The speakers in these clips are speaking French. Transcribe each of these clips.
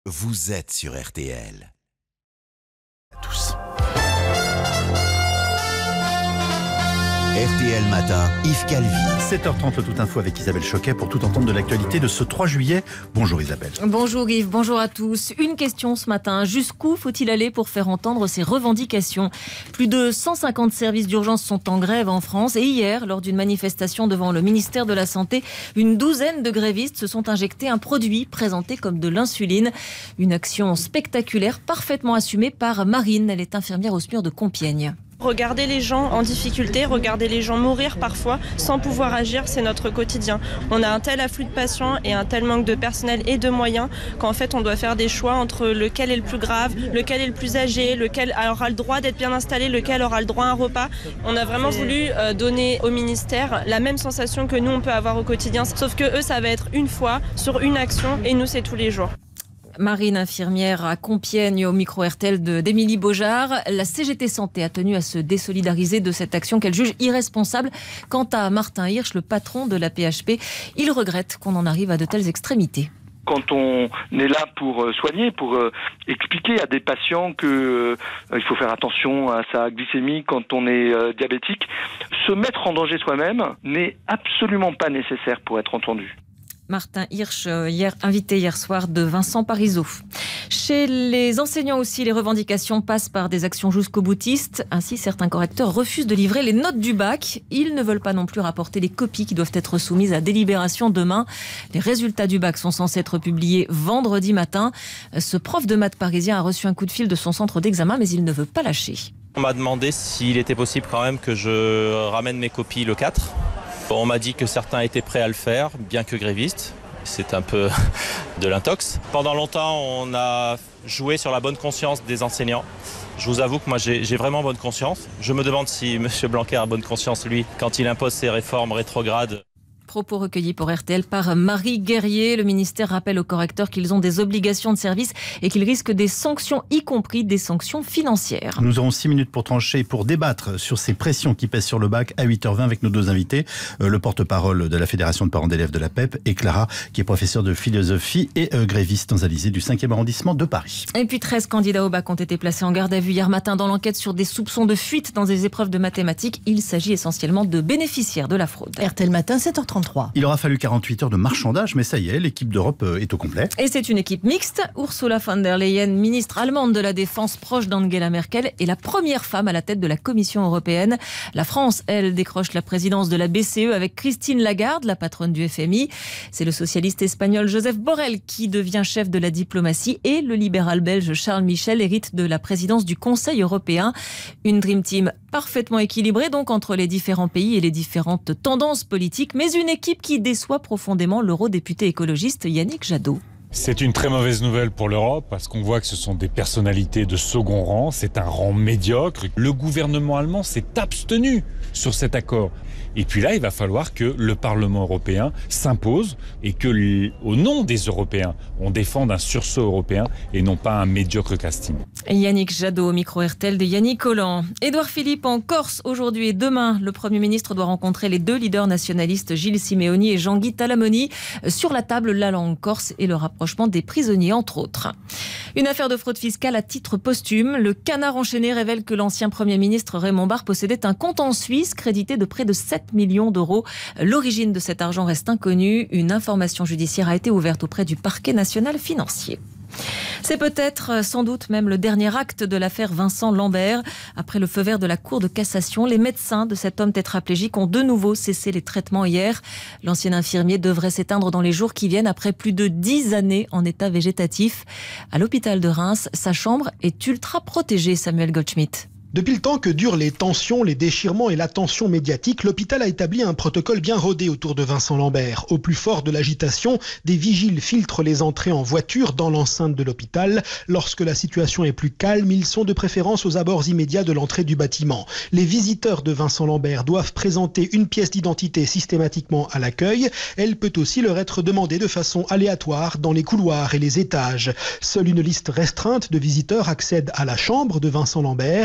vous êtes sur RTL. À tous. RTL Matin, Yves Calvi. 7h30, le Tout Info avec Isabelle Choquet pour tout entendre de l'actualité de ce 3 juillet. Bonjour Isabelle. Bonjour Yves, bonjour à tous. Une question ce matin, jusqu'où faut-il aller pour faire entendre ses revendications ? Plus de 150 services d'urgence sont en grève en France et hier, lors d'une manifestation devant le ministère de la Santé, une douzaine de grévistes se sont injectés un produit présenté comme de l'insuline. Une action spectaculaire parfaitement assumée par Marine, elle est infirmière au SMUR de Compiègne. Regarder les gens en difficulté, regarder les gens mourir parfois sans pouvoir agir, c'est notre quotidien. On a un tel afflux de patients et un tel manque de personnel et de moyens qu'en fait on doit faire des choix entre lequel est le plus grave, lequel est le plus âgé, lequel aura le droit d'être bien installé, lequel aura le droit à un repas. On a vraiment voulu donner au ministère la même sensation que nous on peut avoir au quotidien, sauf que eux ça va être une fois sur une action et nous c'est tous les jours. Marine, infirmière à Compiègne, au micro RTL d'Émilie Beaujard. La CGT Santé a tenu à se désolidariser de cette action qu'elle juge irresponsable. Quant à Martin Hirsch, le patron de la PHP, il regrette qu'on en arrive à de telles extrémités. Quand on est là pour soigner, pour expliquer à des patients que il faut faire attention à sa glycémie quand on est diabétique, se mettre en danger soi-même n'est absolument pas nécessaire pour être entendu. Martin Hirsch, invité hier soir de Vincent Parisot. Chez les enseignants aussi, les revendications passent par des actions jusqu'au boutiste. Ainsi, certains correcteurs refusent de livrer les notes du bac. Ils ne veulent pas non plus rapporter les copies qui doivent être soumises à délibération demain. Les résultats du bac sont censés être publiés vendredi matin. Ce prof de maths parisien a reçu un coup de fil de son centre d'examen, mais il ne veut pas lâcher. On m'a demandé s'il était possible quand même que je ramène mes copies le 4. On m'a dit que certains étaient prêts à le faire, bien que grévistes. C'est un peu de l'intox. Pendant longtemps, on a joué sur la bonne conscience des enseignants. Je vous avoue que moi, j'ai vraiment bonne conscience. Je me demande si M. Blanquer a bonne conscience, lui, quand il impose ses réformes rétrogrades. Propos recueillis pour RTL par Marie Guerrier. Le ministère rappelle aux correcteurs qu'ils ont des obligations de service et qu'ils risquent des sanctions, y compris des sanctions financières. Nous aurons 6 minutes pour trancher et pour débattre sur ces pressions qui pèsent sur le bac à 8h20 avec nos deux invités. Le porte-parole de la Fédération de parents d'élèves de la PEP et Clara, qui est professeure de philosophie et gréviste dans un lycée du 5e arrondissement de Paris. Et puis 13 candidats au bac ont été placés en garde à vue hier matin dans l'enquête sur des soupçons de fuite dans des épreuves de mathématiques. Il s'agit essentiellement de bénéficiaires de la fraude. RTL Matin, 7h30. Il aura fallu 48 heures de marchandage, mais ça y est, l'équipe d'Europe est au complet. Et c'est une équipe mixte. Ursula von der Leyen, ministre allemande de la Défense proche d'Angela Merkel, est la première femme à la tête de la Commission européenne. La France, elle, décroche la présidence de la BCE avec Christine Lagarde, la patronne du FMI. C'est le socialiste espagnol Joseph Borrell qui devient chef de la diplomatie et le libéral belge Charles Michel hérite de la présidence du Conseil européen. Une Dream Team parfaitement équilibrée donc entre les différents pays et les différentes tendances politiques, mais une équipe qui déçoit profondément l'eurodéputé écologiste Yannick Jadot. C'est une très mauvaise nouvelle pour l'Europe parce qu'on voit que ce sont des personnalités de second rang, c'est un rang médiocre. Le gouvernement allemand s'est abstenu sur cet accord. Et puis là, il va falloir que le Parlement européen s'impose et que, au nom des Européens, on défende un sursaut européen et non pas un médiocre casting. Yannick Jadot au micro RTL de Yannick Collant. Édouard Philippe en Corse aujourd'hui et demain. Le Premier ministre doit rencontrer les deux leaders nationalistes Gilles Simeoni et Jean-Guy Talamoni. Sur la table, la langue corse et le rapprochement des prisonniers, entre autres. Une affaire de fraude fiscale à titre posthume. Le Canard enchaîné révèle que l'ancien Premier ministre Raymond Barre possédait un compte en Suisse crédité de près de 7 millions d'euros. L'origine de cet argent reste inconnue. Une information judiciaire a été ouverte auprès du parquet national financier. C'est peut-être, sans doute même, le dernier acte de l'affaire Vincent Lambert. Après le feu vert de la Cour de cassation, les médecins de cet homme tétraplégique ont de nouveau cessé les traitements hier. L'ancien infirmier devrait s'éteindre dans les jours qui viennent après plus de 10 années en état végétatif. À l'hôpital de Reims, sa chambre est ultra protégée, Samuel Goldschmidt. Depuis le temps que durent les tensions, les déchirements et l'attention médiatique, l'hôpital a établi un protocole bien rodé autour de Vincent Lambert. Au plus fort de l'agitation, des vigiles filtrent les entrées en voiture dans l'enceinte de l'hôpital. Lorsque la situation est plus calme, ils sont de préférence aux abords immédiats de l'entrée du bâtiment. Les visiteurs de Vincent Lambert doivent présenter une pièce d'identité systématiquement à l'accueil. Elle peut aussi leur être demandée de façon aléatoire dans les couloirs et les étages. Seule une liste restreinte de visiteurs accède à la chambre de Vincent Lambert.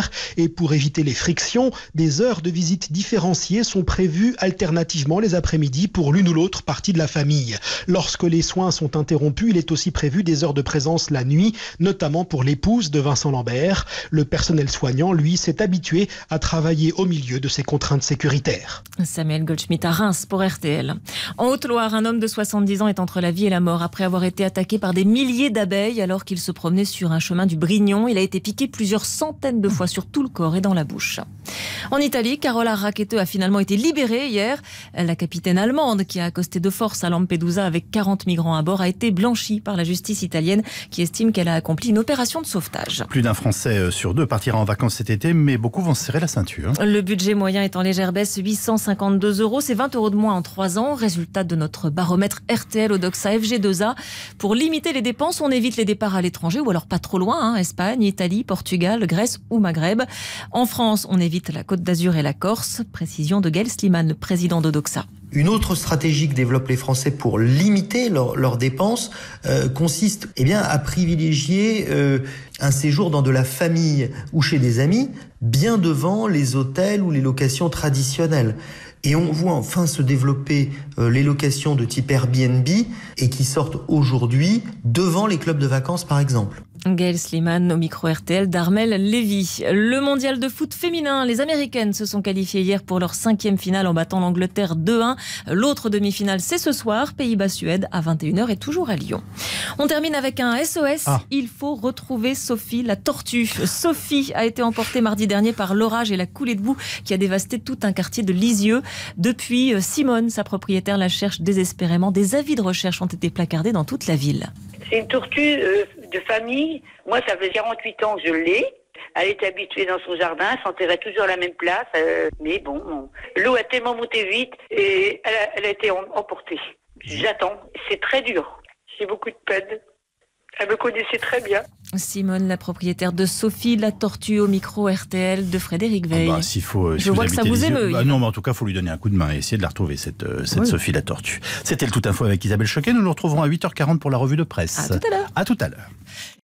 Et pour éviter les frictions, des heures de visite différenciées sont prévues alternativement les après-midi pour l'une ou l'autre partie de la famille. Lorsque les soins sont interrompus, il est aussi prévu des heures de présence la nuit, notamment pour l'épouse de Vincent Lambert. Le personnel soignant, lui, s'est habitué à travailler au milieu de ces contraintes sécuritaires. Samuel Goldschmidt à Reims pour RTL. En Haute-Loire, un homme de 70 ans est entre la vie et la mort après avoir été attaqué par des milliers d'abeilles alors qu'il se promenait sur un chemin du Brignon. Il a été piqué plusieurs centaines de fois sur tout le corps et dans la bouche. En Italie, Carola Rackete a finalement été libérée hier. La capitaine allemande qui a accosté de force à Lampedusa avec 40 migrants à bord a été blanchie par la justice italienne qui estime qu'elle a accompli une opération de sauvetage. Plus d'un Français sur deux partira en vacances cet été, mais beaucoup vont se serrer la ceinture. Le budget moyen est en légère baisse, 852 €. C'est 20 € de moins en 3 ans. Résultat de notre baromètre RTL Odoxa FG2A. Pour limiter les dépenses, on évite les départs à l'étranger ou alors pas trop loin, Espagne, Italie, Portugal, Grèce ou Maghreb. En France, on évite la Côte d'Azur et la Corse. Précision de Gaël Sliman, le président d'Odoxa. Une autre stratégie que développent les Français pour limiter leurs dépenses consiste à privilégier un séjour dans de la famille ou chez des amis, bien devant les hôtels ou les locations traditionnelles. Et on voit enfin se développer les locations de type Airbnb et qui sortent aujourd'hui devant les clubs de vacances par exemple. Gaël Sliman au micro RTL d'Armel Lévy. Le mondial de foot féminin, les Américaines se sont qualifiées hier pour leur 5e finale en battant l'Angleterre 2-1. L'autre demi-finale, c'est ce soir, Pays-Bas-Suède à 21h et toujours à Lyon. On termine avec un SOS. Il faut retrouver Sophie la tortue. Sophie a été emportée mardi dernier par l'orage et la coulée de boue qui a dévasté tout un quartier de Lisieux. Depuis, Simone, sa propriétaire, la cherche désespérément. Des avis de recherche ont été placardés dans toute la ville. C'est une tortue de famille. Moi, ça fait 48 ans que je l'ai. Elle était habituée dans son jardin, elle s'enterrait toujours à la même place. Mais bon, l'eau a tellement monté vite et elle a été emportée. J'attends. C'est très dur. J'ai beaucoup de peine. Elle me connaissait très bien. Simone, la propriétaire de Sophie la tortue au micro RTL de Frédéric Veil. Je vois que ça vous émeut. Non, mais en tout cas, il faut lui donner un coup de main et essayer de la retrouver, cette Sophie la tortue. C'était le Tout Info avec Isabelle Choquet. Nous nous retrouverons à 8h40 pour la revue de presse. À tout à l'heure. À tout à l'heure.